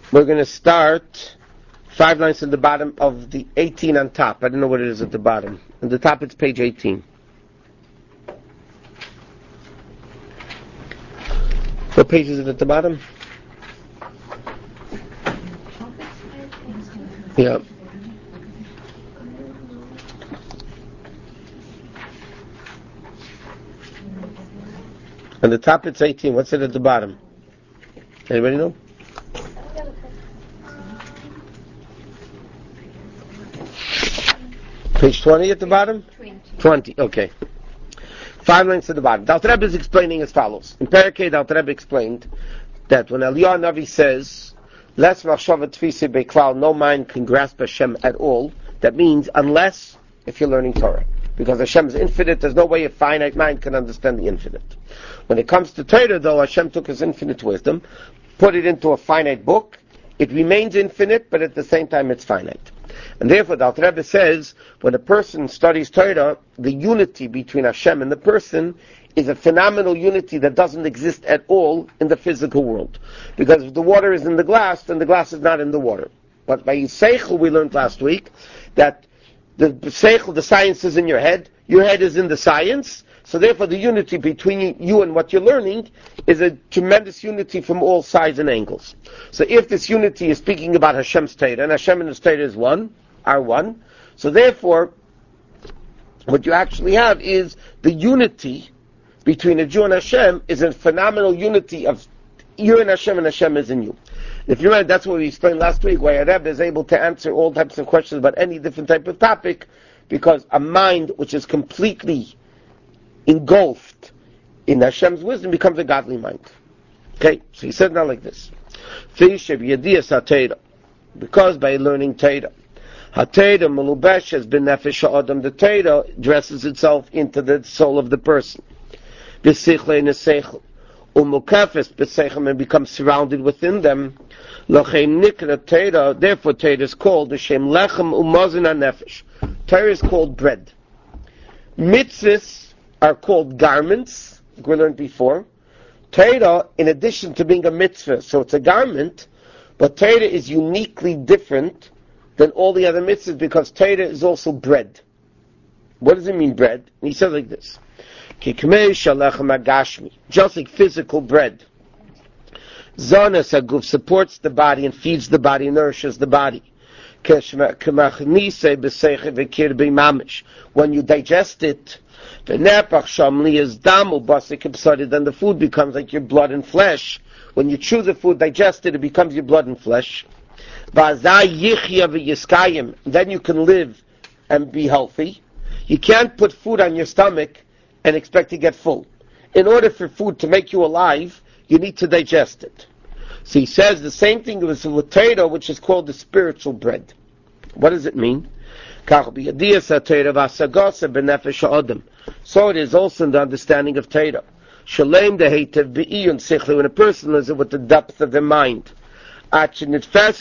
We're going to start 5 lines at the bottom of the 18 on top. I don't know what it is at the bottom. At the top it's page 18. What page is it at the bottom? Yeah. At the top it's 18. What's it at the bottom? Anybody know? Page 20 at the bottom? 20, okay. 5 lines at the bottom. The Alter Rebbe is explaining as follows. In Parakeh, the Alter Rebbe explained that when Eliyahu Navi says, "Les machshava tfisi beklal," no mind can grasp Hashem at all, that means unless if you're learning Torah. Because Hashem is infinite, there's no way a finite mind can understand the infinite. When it comes to Torah, though, Hashem took His infinite wisdom, put it into a finite book. It remains infinite, but at the same time it's finite. And therefore, the Alter Rebbe says, when a person studies Torah, the unity between Hashem and the person is a phenomenal unity that doesn't exist at all in the physical world. Because if the water is in the glass, then the glass is not in the water. But by Seichel, we learned last week that the Seichel, the science is in your head is in the science, so therefore the unity between you and what you're learning is a tremendous unity from all sides and angles. So if this unity is speaking about Hashem's Torah, and Hashem and His Torah is one, are one, so therefore what you actually have is the unity between a Jew and Hashem is a phenomenal unity of you and Hashem is in you. If you remember, that's what we explained last week, why a Rebbe is able to answer all types of questions about any different type of topic, because a mind which is completely engulfed in Hashem's wisdom becomes a godly mind. Okay, so he said now like this. Because by learning Torah, HaTorah melubesh has been nefesh ha'adam, the Torah dresses itself into the soul of the person. B'sichle neseichel. Umukafes b'seichel, and becomes surrounded within them. L'chein nikra Torah, therefore Torah is called the Shem lechem umazin ha'nefesh. Torah is called bread. Mitzvahs are called garments, like we learned before. Torah, in addition to being a mitzvah, so it's a garment, but Torah is uniquely different than all the other mitzvahs because Torah is also bread. What does it mean, bread? And he says like this. Just like physical bread. Zanas haguf supports the body and feeds the body, nourishes the body. When you digest it, then the food becomes like your blood and flesh. When you chew the food, digest it, it becomes your blood and flesh. Then you can live and be healthy. You can't put food on your stomach and expect to get full. In order for food to make you alive, you need to digest it. So he says the same thing with Torah, which is called the spiritual bread. What does it mean? So it is also in the understanding of Torah. When a person lives with the depth of the mind, until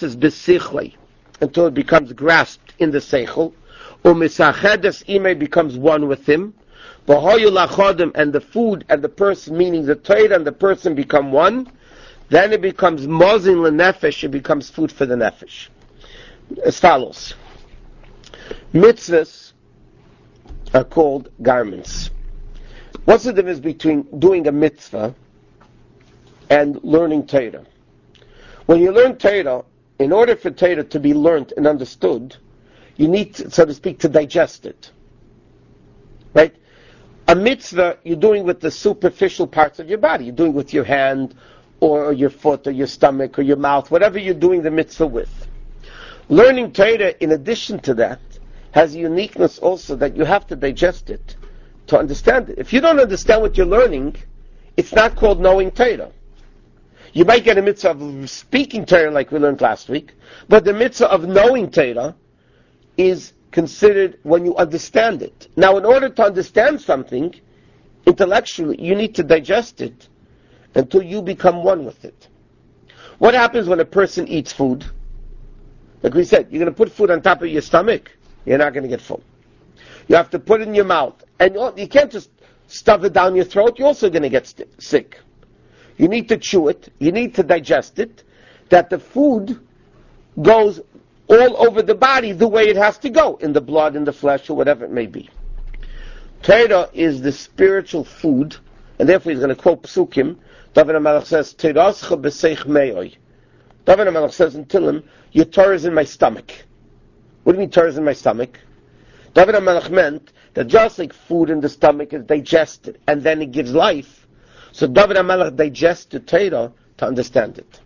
it becomes grasped in the seichel, becomes one with him, and the food and the person, meaning the Torah and the person, become one, then it becomes mozin lenefesh, it becomes food for the nefesh. As follows. Mitzvahs are called garments. What's the difference between doing a mitzvah and learning Torah? When you learn Torah, in order for Torah to be learned and understood, you need, to, so to speak, to digest it. Right? A mitzvah, you're doing with the superficial parts of your body. You're doing with your hand, or your foot, or your stomach, or your mouth, whatever you're doing the mitzvah with. Learning Torah, in addition to that, has a uniqueness also that you have to digest it to understand it. If you don't understand what you're learning, it's not called knowing Torah. You might get a mitzvah of speaking Torah like we learned last week, but the mitzvah of knowing Torah is considered when you understand it. Now, in order to understand something intellectually, you need to digest it until you become one with it. What happens when a person eats food? Like we said, you're going to put food on top of your stomach, you're not going to get full. You have to put it in your mouth. And you can't just stuff it down your throat, you're also going to get sick. You need to chew it, you need to digest it, that the food goes all over the body the way it has to go, in the blood, in the flesh, or whatever it may be. Torah is the spiritual food, and therefore he's going to quote Psukim. David HaMelech says, Teirascha b'seich me'oi. David HaMelech says in Tehillim, your Torah is in my stomach. What do you mean Torah is in my stomach? David HaMelech meant that just like food in the stomach is digested, and then it gives life, so David HaMelech digests the Torah to understand it.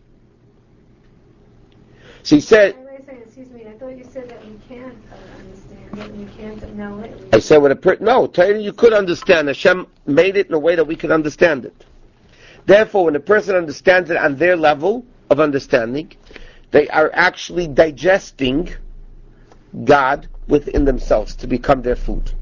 So he said, excuse me, I thought you said that we can't understand it, and we can't know it. I said, no, Torah you could understand. Hashem made it in a way that we could understand it. Therefore, when a person understands it on their level of understanding, they are actually digesting God within themselves to become their food.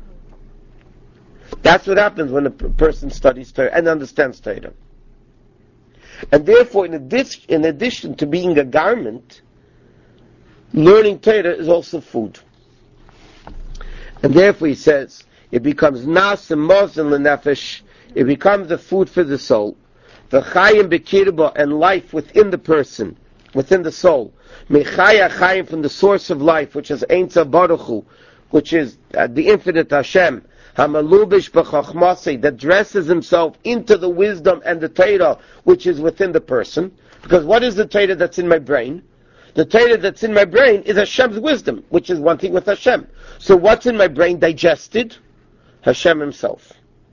That's what happens when a person studies Torah and understands Torah. And therefore, in addition to being a garment, learning Torah is also food. And therefore he says, it becomes nas and mozen lenefesh, it becomes the food for the soul, the chayim bekirba, and life within the person, within the soul, mechaya chayim, from the source of life, which is Ein Tzav Baruch Hu, which is the infinite Hashem, hamalubish b'chachmasei, that dresses himself into the wisdom and the Torah which is within the person. Because what is the Torah that's in my brain? The Torah that's in my brain is Hashem's wisdom, which is one thing with Hashem. So what's in my brain digested? Hashem Himself.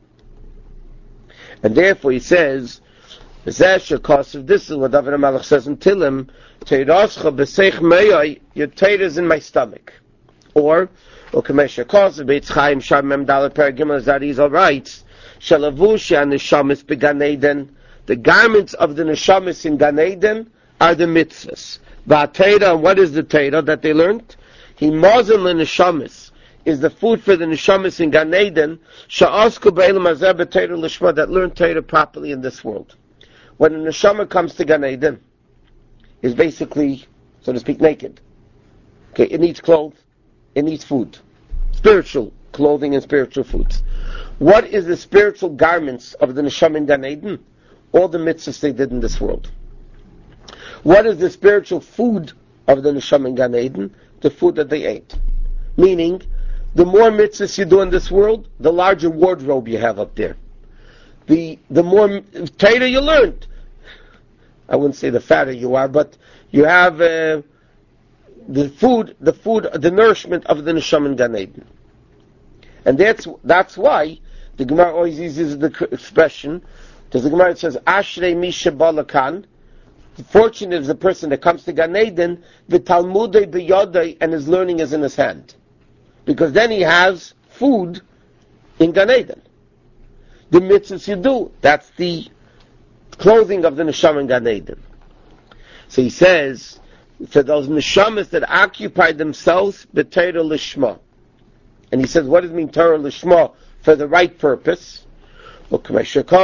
And therefore he says, this is what David HaMelech says in Tehillim, Teirascha b'seich me'oi, your Torah is in my stomach. Or Kamesha Kosev, Beitz Chaim Shar Mem Dalet Perek Gimel Zarizal writes, Shalavusha Neshamis Began Eden, the garments of the Neshamis in Gan Eden are the mitzvahs. Va'Torah, and what is the Torah that they learned? He Mozen Neshamis is the food for the Neshamis in Gan Eden, Sha'asku Be'elam Hazeh B'Torah Lishma, that learn Torah properly in this world. When a Neshama comes to Gan Eden, is basically, so to speak, naked. Okay, it needs clothes. It needs food. Spiritual clothing and spiritual foods. What is the spiritual garments of the Neshama in Gan Eden? All the mitzvahs they did in this world. What is the spiritual food of the Neshama in Gan Eden? The food that they ate. Meaning, the more mitzvahs you do in this world, the larger wardrobe you have up there. The more Torah you learned. I wouldn't say the fatter you are, but you have the food, the nourishment of the Neshama in Gan Eden. And that's why the Gemara always uses the expression, because the Gemara says, Ashrei mi shebalakan, fortunate is the person that comes to Gan Eden, v'talmudei b'yodei, and his learning is in his hand. Because then he has food in Gan Eden. The mitzvahs you do, that's the clothing of the Neshama in Gan Eden. So he says, for those neshamas that occupy themselves b'Torah lishma. And he says, what does it mean Torah lishma? For the right purpose. What does it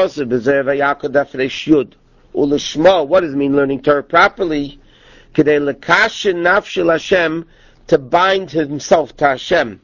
mean learning Torah properly? To bind himself to Hashem.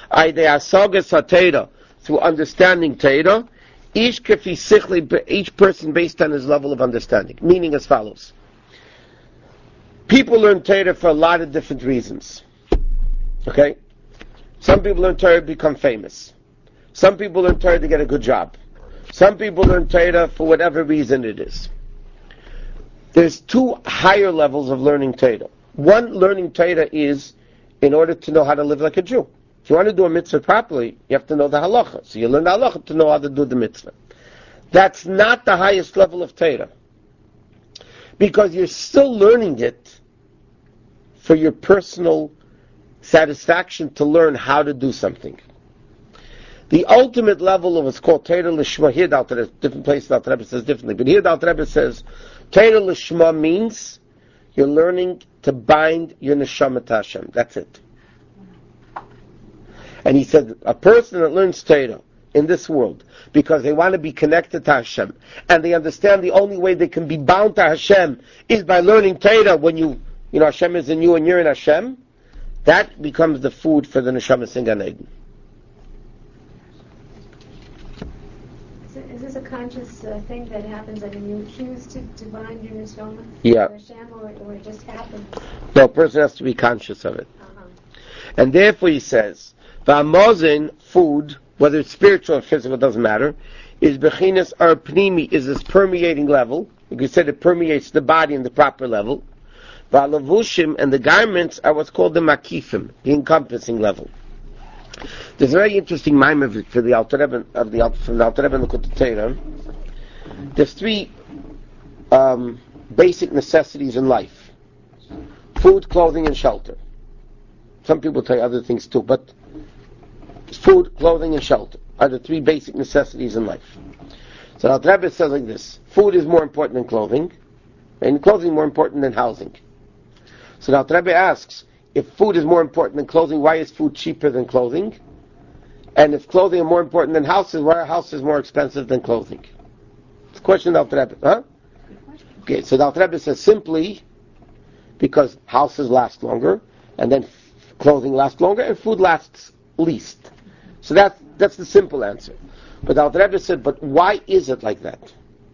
Through understanding Torah, each person based on his level of understanding. Meaning as follows. People learn Torah for a lot of different reasons. Okay? Some people learn Torah to become famous. Some people learn Torah to get a good job. Some people learn Torah for whatever reason it is. There's two higher levels of learning Torah. One, learning Torah is in order to know how to live like a Jew. If you want to do a mitzvah properly, you have to know the halacha. So you learn the halacha to know how to do the mitzvah. That's not the highest level of Torah. Because you're still learning it for your personal satisfaction to learn how to do something. The ultimate level of what's called Torah Lishma, here the Alter Rebbe, different places the Alter Rebbe says differently, but here the Alter Rebbe says, Torah Lishma means you're learning to bind your neshama to Hashem. That's it. And he said, a person that learns Torah in this world, because they want to be connected to Hashem, and they understand the only way they can be bound to Hashem is by learning Torah. When you know, Hashem is in you and you're in Hashem, that becomes the food for the Neshama in Gan Eden. Is this is a conscious thing that happens. I mean, you choose to bind your neshama, yeah, or Hashem, or it just happens. No, a person has to be conscious of it. And therefore he says, V'amozin, food, whether it's spiritual or physical, doesn't matter, is bechinas ar pnimi, is this permeating level. Like we said, it permeates the body in the proper level. V'alavushim, and the garments are what's called the makifim, the encompassing level. There's a very interesting mime for the Alter Rebbe, from the Alter Rebbe and the Likutei Torah. There's three basic necessities in life: food, clothing, and shelter. Some people tell you other things too, but food, clothing, and shelter are the three basic necessities in life. So Alter Rebbe says like this: food is more important than clothing, and clothing more important than housing. So Alter Rebbe asks, if food is more important than clothing, why is food cheaper than clothing? And if clothing is more important than houses, why are houses more expensive than clothing? It's a question of Alter Rebbe, huh? Okay, so Alter Rebbe says simply because houses last longer, and then clothing lasts longer, and food lasts least. So that's the simple answer. But Alter Rebbe said, but why is it like that?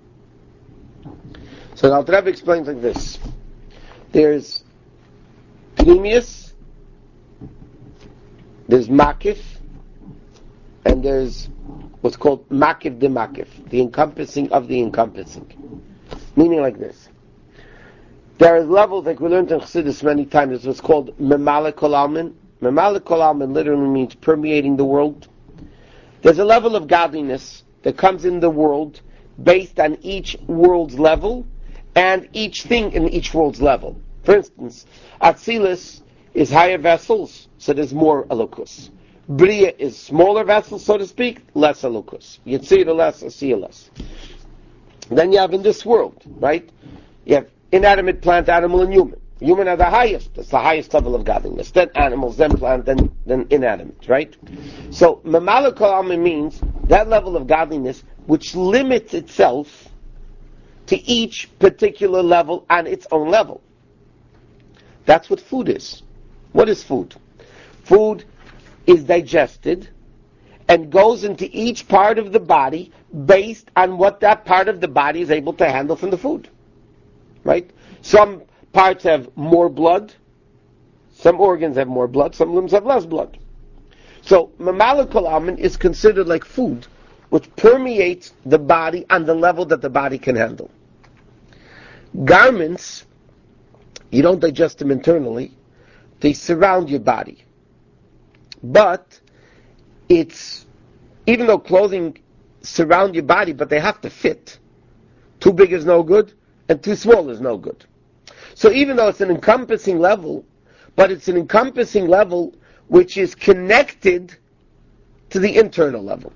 So Alter Rebbe explains like this: there's pnimius, there's makif, and there's what's called makif de makif, the encompassing of the encompassing. Meaning like this: there are levels, like we learned in Chassidus many times, it's what's called memale kol almin. Memale kol almin literally means permeating the world. There's a level of godliness that comes in the world based on each world's level and each thing in each world's level. For instance, Atzilus is higher vessels, so there's more elokus. Bria is smaller vessels, so to speak, less elokus. Yitzira less, Asiya less. Then you have in this world, right? You have inanimate, plant, animal, and human. Human are the highest. That's the highest level of godliness. Then animals, then plant, then inanimate, right? So, Mamala Kol Almin means that level of godliness which limits itself to each particular level on its own level. That's what food is. What is food? Food is digested and goes into each part of the body based on what that part of the body is able to handle from the food. Right? Some parts have more blood, some organs have more blood, some limbs have less blood. So, Mamala Kol Almin is considered like food, which permeates the body on the level that the body can handle. Garments, you don't digest them internally, they surround your body. But it's, even though clothing surround your body, but they have to fit. Too big is no good, and too small is no good. So even though it's an encompassing level, but it's an encompassing level which is connected to the internal level.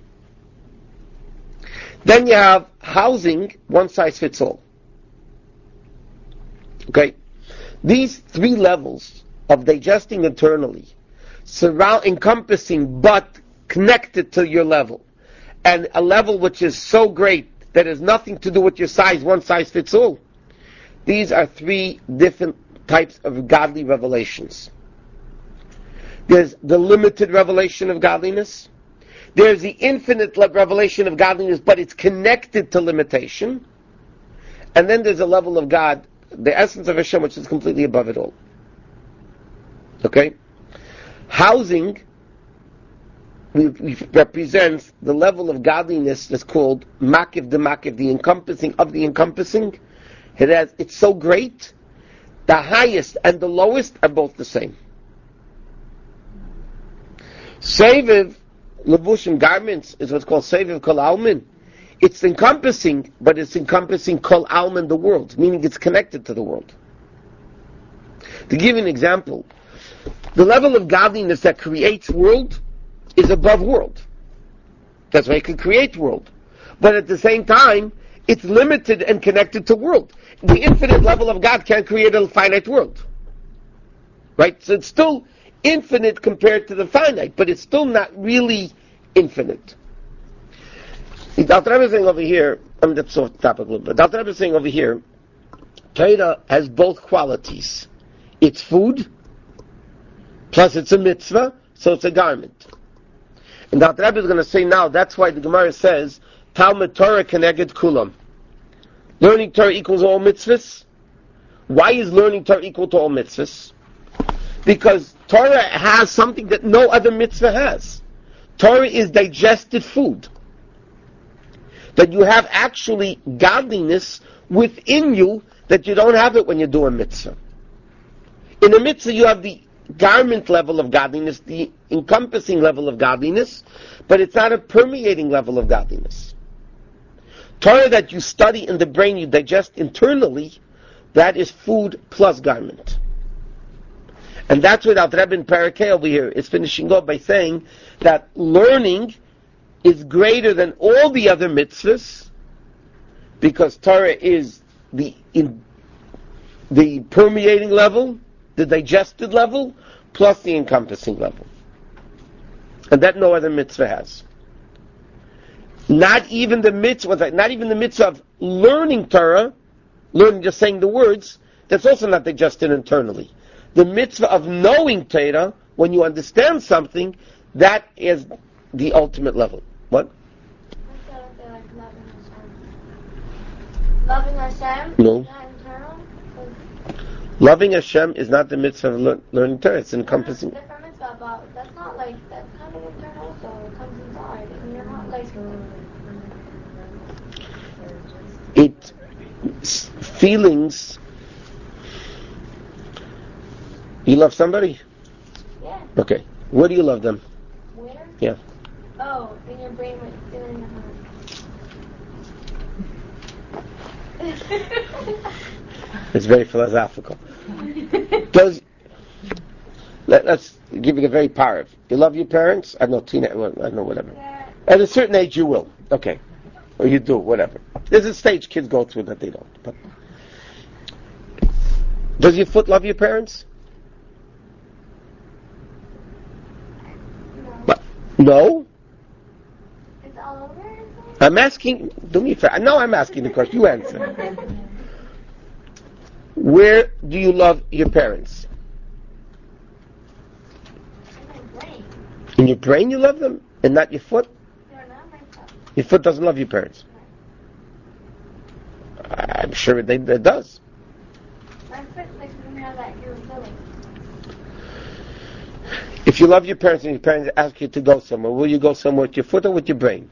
Then you have housing, one size fits all. Okay? These three levels of digesting internally, encompassing but connected to your level, and a level which is so great that has nothing to do with your size, one size fits all. These are three different types of godly revelations. There's the limited revelation of godliness. There's the infinite revelation of godliness, but it's connected to limitation. And then there's a level of God, the essence of Hashem, which is completely above it all. Okay? Housing represents the level of godliness that's called Makiv de Makiv, the encompassing of the encompassing. It's so great, the highest and the lowest are both the same. Seviv, levushim, garments, is what's called Seviv Kol Almin. It's encompassing, but it's encompassing Kol Almin, the world, meaning it's connected to the world. To give an example, the level of godliness that creates world is above world. That's why it can create world. But at the same time, it's limited and connected to world. The infinite level of God can't create a finite world. Right? So it's still infinite compared to the finite, but it's still not really infinite. The Alter Rebbe is saying over here, that's off the topic a little bit. The Alter Rebbe is saying over here, Torah has both qualities. It's food, plus it's a mitzvah, so it's a garment. And the Alter Rebbe is going to say now, that's why the Gemara says Talmud Torah keneged kulam. Learning Torah equals all mitzvahs. Why is learning Torah equal to all mitzvahs? Because Torah has something that no other mitzvah has. Torah is digested food. That you have actually godliness within you that you don't have it when you do a mitzvah. In a mitzvah you have the garment level of godliness, the encompassing level of godliness, but it's not a permeating level of godliness. Torah that you study in the brain, you digest internally, that is food plus garment. And that's what Alter Rebbe in Parakeh over here is finishing up by saying that learning is greater than all the other mitzvahs because Torah is the permeating level, the digested level, plus the encompassing level. And that no other mitzvah has. Not even the mitzvah of learning Torah, learning just saying the words, that's also not digested internally. The mitzvah of knowing Torah, when you understand something, that is the ultimate level. What? Loving Hashem? No. Not internal? Loving Hashem is not the mitzvah of learning Torah. It's encompassing. That's different mitzvah, but that's not like, that's kind of internal, so it comes inside. And you're not like... Feelings. You love somebody? Yeah. Okay. Where do you love them? Where? Yeah. Oh, in your brain when it's still in the heart. It's very philosophical. Let's give it a very power. You love your parents? I don't know, whatever. Yeah. At a certain age you will. Okay. Or you do, whatever. There's a stage kids go through that they don't. But does your foot love your parents? No? It's all over? I'm asking, do me a favor. No, I'm asking the question. You answer. Where do you love your parents? In my brain. In your brain you love them? And not your foot? They're not my stuff. Your foot doesn't love your parents? I'm sure it does. My foot makes me have that you're feeling. If you love your parents and your parents ask you to go somewhere, will you go somewhere with your foot or with your brain?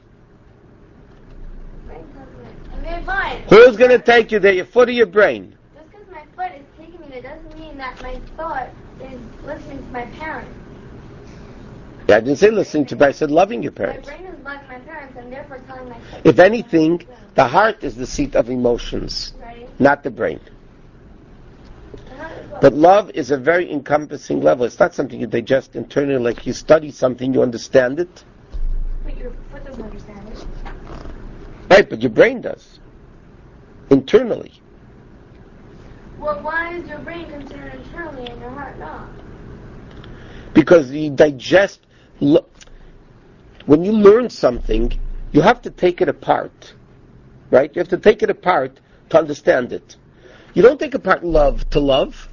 Brain doesn't. I mean, fine. Who's going to take you there, your foot or your brain? Just because my foot is taking me, that doesn't mean that my thought is listening to my parents. Yeah, I didn't say listening to, but I said loving your parents. My brain is loving my parents and therefore telling my foot. If anything, the heart is the seat of emotions, Right? not the brain. The heart is what? But love is a very encompassing level. It's not something you digest internally, like you study something, you understand it. But your foot doesn't understand it. Right, but your brain does. Internally. Well, why is your brain considered internally and your heart not? Because you digest, when you learn something, you have to take it apart. Right? You have to take it apart to understand it. You don't take apart love to love.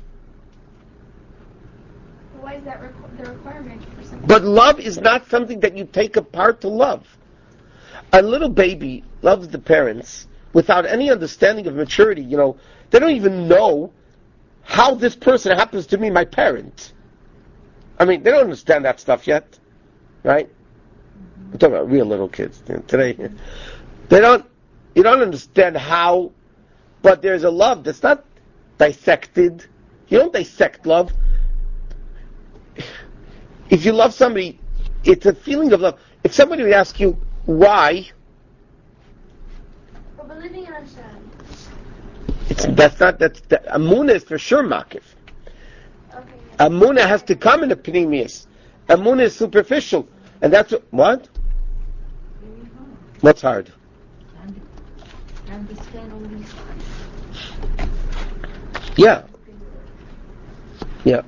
Why is that the requirement for something? But love is not something that you take apart to love. A little baby loves the parents without any understanding of maturity. You know, they don't even know how this person happens to be my parent. I mean, they don't understand that stuff yet, right? We're talking about real little kids today. You don't understand how, but there's a love that's not dissected. You don't dissect love. If you love somebody, it's a feeling of love. If somebody would ask you why, For believing in Hashem. that's Amunah is for sure makif. Okay. Amunah has to come in the pneumius. Amunah is superficial, and that's what? What's hard? Understand all these. Yeah. Yeah.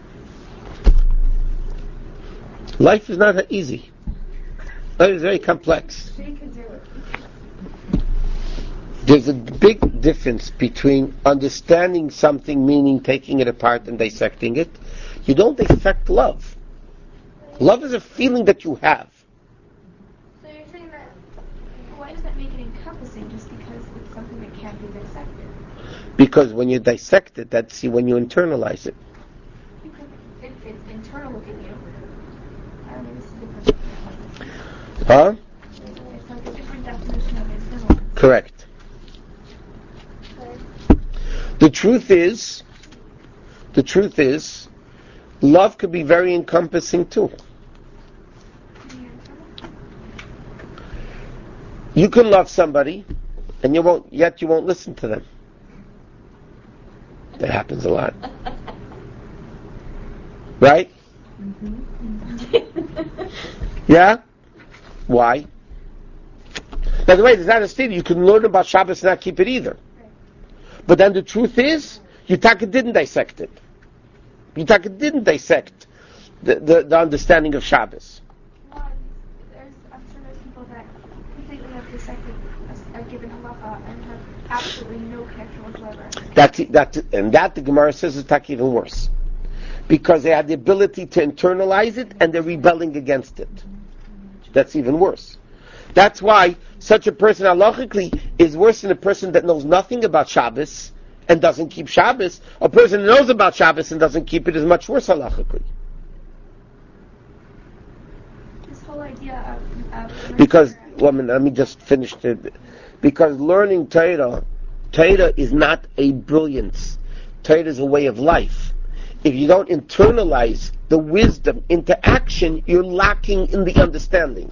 Life is not that easy. Life is very complex. She could do it. There's a big difference between understanding something, meaning taking it apart and dissecting it. You don't dissect love. Love is a feeling that you have. So you're saying that, why does it Because when you dissect it, that's when you internalize it. If it's internal within you, I don't know, this is different. Huh? It's like a different definition of internal. Correct. The truth is, love could be very encompassing too. You can love somebody, and you won't listen to them. That happens a lot. Right? Yeah? Why? By the way, there's not a statement. You can learn about Shabbos and not keep it either. But then the truth is, Yutaka didn't dissect it. Yutaka didn't dissect the understanding of Shabbos. Well, I'm sure there's people that completely have dissected a given halacha and have absolutely no connection whatsoever. That the Gemara says is even worse. Because they had the ability to internalize it and they're rebelling against it. That's even worse. That's why such a person halachically is worse than a person that knows nothing about Shabbos and doesn't keep Shabbos. A person who knows about Shabbos and doesn't keep it is much worse halachically. This whole idea of because, let me just finish it. Because learning Torah is not a brilliance. Torah is a way of life. If you don't internalize the wisdom into action, you're lacking in the understanding.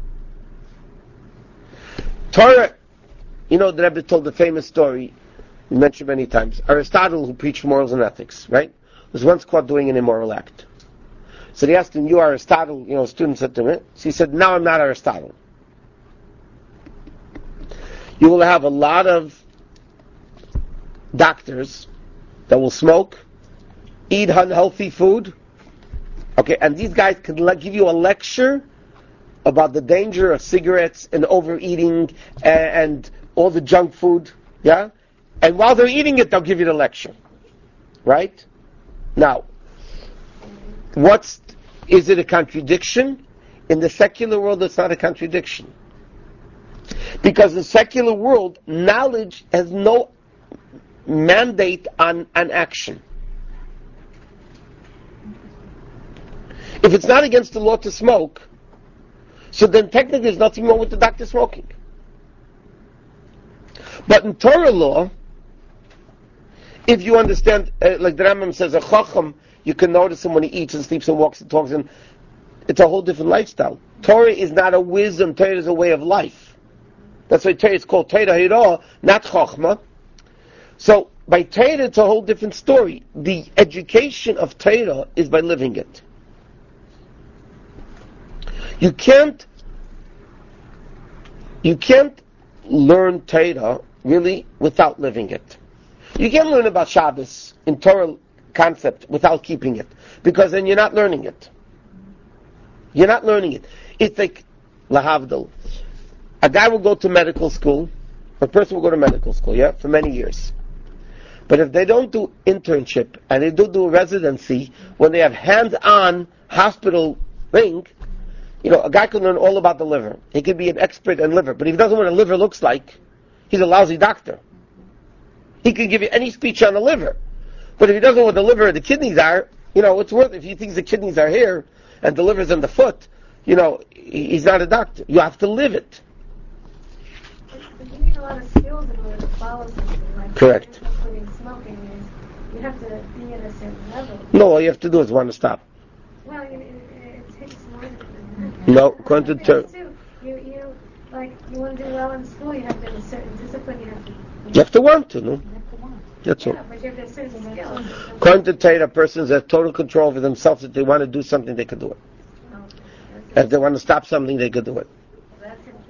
Torah, the Rebbe told the famous story, we mentioned many times. Aristotle, who preached morals and ethics, right, was once caught doing an immoral act. So they asked him, "You Aristotle?" Students said to him. So he said, "No, I'm not Aristotle. You will have a lot of doctors that will smoke, eat unhealthy food, okay, and these guys can give you a lecture about the danger of cigarettes and overeating and all the junk food, yeah? And while they're eating it, they'll give you the lecture. Right? Now, is it a contradiction? In the secular world, it's not a contradiction. Because in the secular world, knowledge has no mandate on action. If it's not against the law to smoke, so then technically there's nothing wrong with the doctor smoking. But in Torah law, if you understand, like the Rambam says, a chacham, you can notice him when he eats and sleeps and walks and talks, and it's a whole different lifestyle. Torah is not a wisdom, Torah is a way of life. That's why Torah is called Torah Hirah, not Chachma. So by Torah, it's a whole different story. The education of Torah is by living it. You can't learn Torah really without living it. You can't learn about Shabbos in Torah concept without keeping it, because then you're not learning it. You're not learning it. It's like lahavdil. A guy will go to medical school, a person will go to medical school, yeah, for many years. But if they don't do internship and they do residency, when they have hands-on hospital thing, a guy can learn all about the liver. He can be an expert in liver, but if he doesn't know what a liver looks like, he's a lousy doctor. He can give you any speech on the liver, but if he doesn't know what the liver or the kidneys are, it's worth it. If he thinks the kidneys are here and the liver's in the foot, he's not a doctor. You have to live it. But you need a lot of skills in order to follow something like correct. Quitting smoking is you have to be at a certain level. No, all you have to do is want to stop. Well, it takes more than that. No, according to you want to do well in school, you have to have a certain discipline. You have to want to, no? That's all. But you have to have certain skills. According to Torah, persons have total control over themselves. If they want to do something, they can do it. Okay. If they want to stop something, they can do it. That's interesting.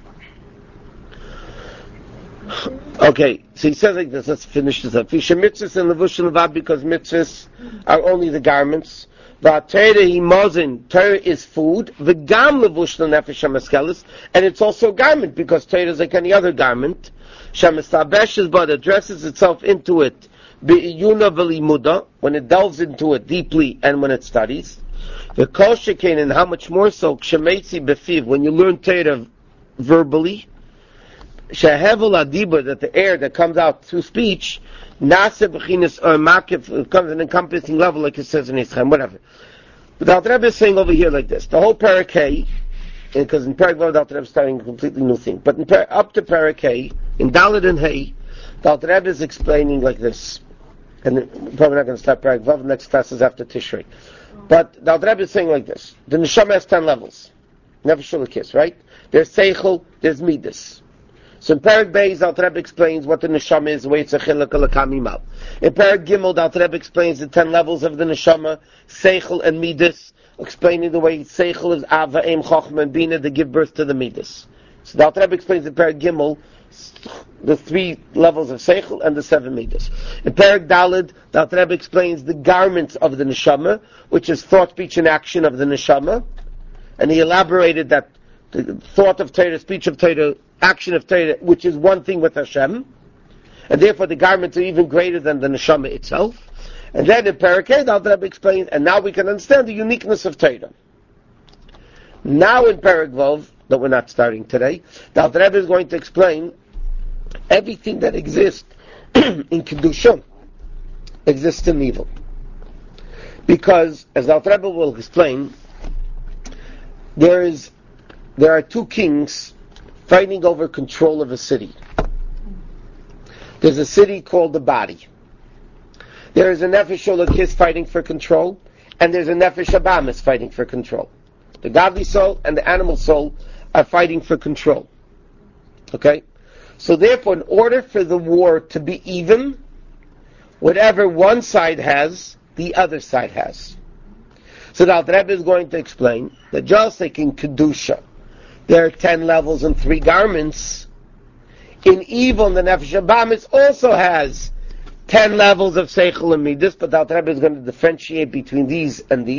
Okay, so he says like this. Let's finish this up. Fisha mitzvahs and levush levad, because mitzvahs are only the garments. V'atera himozin, Torah is food. V'gam levush lenefesh hamaskelis, and it's also a garment, because Torah is like any other garment. Shamistabesh, but it dresses itself into it. Be'iyuna v'limuda, when it delves into it deeply and when it studies. V'kol shekain, and how much more so, kshemetzi befiv, when you learn Torah verbally. shehevel adibur, that the air that comes out through speech, nase b'chinas or makif, comes an encompassing level, like it says in Yisrael, whatever. But the Alter Rebbe is saying over here like this: the whole Parakeh, because in Parak Vav the Alter Rebbe is starting a completely new thing. But up to Parakeh, in Dalet and Hey, the Alter Rebbe is explaining like this. And we're probably not going to start Parak Vav. The next class is after Tishrei. But the Alter Rebbe is saying like this: the Neshama has 10 levels. Nefesh Elokis, right? There's Seichel, there's Midas. So in Parak Beis, the Alter Rebbe explains what the Neshama is, the way it's a Chiluk Elokam Imal. In Parak Gimel, the Alter Rebbe explains the 10 levels of the Neshama, Seichel and Midas, explaining the way Seichel is Ava, Eim, Chochma, and Bina, to give birth to the Midas. So the Alter Rebbe explains in Parak Gimel the 3 levels of Seichel and the 7 Midas. In Parak Daled, the Alter Rebbe explains the garments of the Neshama, which is thought, speech, and action of the Neshama. And he elaborated that the thought of Torah, speech of Torah, action of Torah, which is one thing with Hashem, and therefore the garments are even greater than the Neshama itself. And then in Parakeh, the Alter Rebbe explains, and now we can understand the uniqueness of Torah. Now in Parak Vav, that we're not starting today, the Alter Rebbe is going to explain everything that exists in Kedusha exists in evil. Because, as the Alter Rebbe will explain, there are 2 kings fighting over control of a city. There's a city called the body. There is a Nefesh Elokis fighting for control, and there's a Nefesh Abamis fighting for control. The godly soul and the animal soul are fighting for control. Okay? So therefore, in order for the war to be even, whatever one side has, the other side has. So the Alter Rebbe is going to explain that just like in Kedusha, there are 10 levels and 3 garments, in evil, the Nefesh Abamis also has 10 levels of Seichel and Midas, but the Alter Rebbe is going to differentiate between these,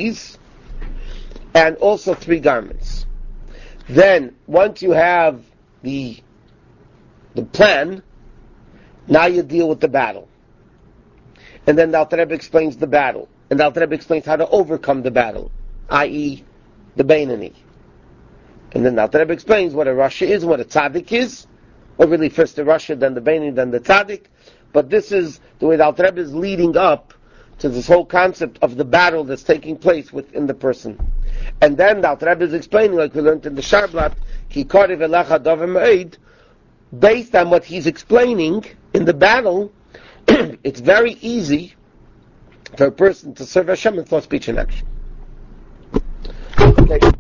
and also 3 garments. Then, once you have the plan, now you deal with the battle. And then the Alter Rebbe explains the battle. And the Alter Rebbe explains how to overcome the battle, i.e., the Beinani. And then the Alter Rebbe explains what a Rasha is, what a Tzaddik is, or really first the Rasha, then the Beinani, then the Tzaddik. But this is the way the Alter Rebbe is leading up to this whole concept of the battle that's taking place within the person. And then the Alter Rebbe is explaining, like we learned in the Sharblat, Ki Karev Elecha Davar Me'ed, based on what he's explaining in the battle, it's very easy for a person to serve Hashem in thought, speech, and action. Okay.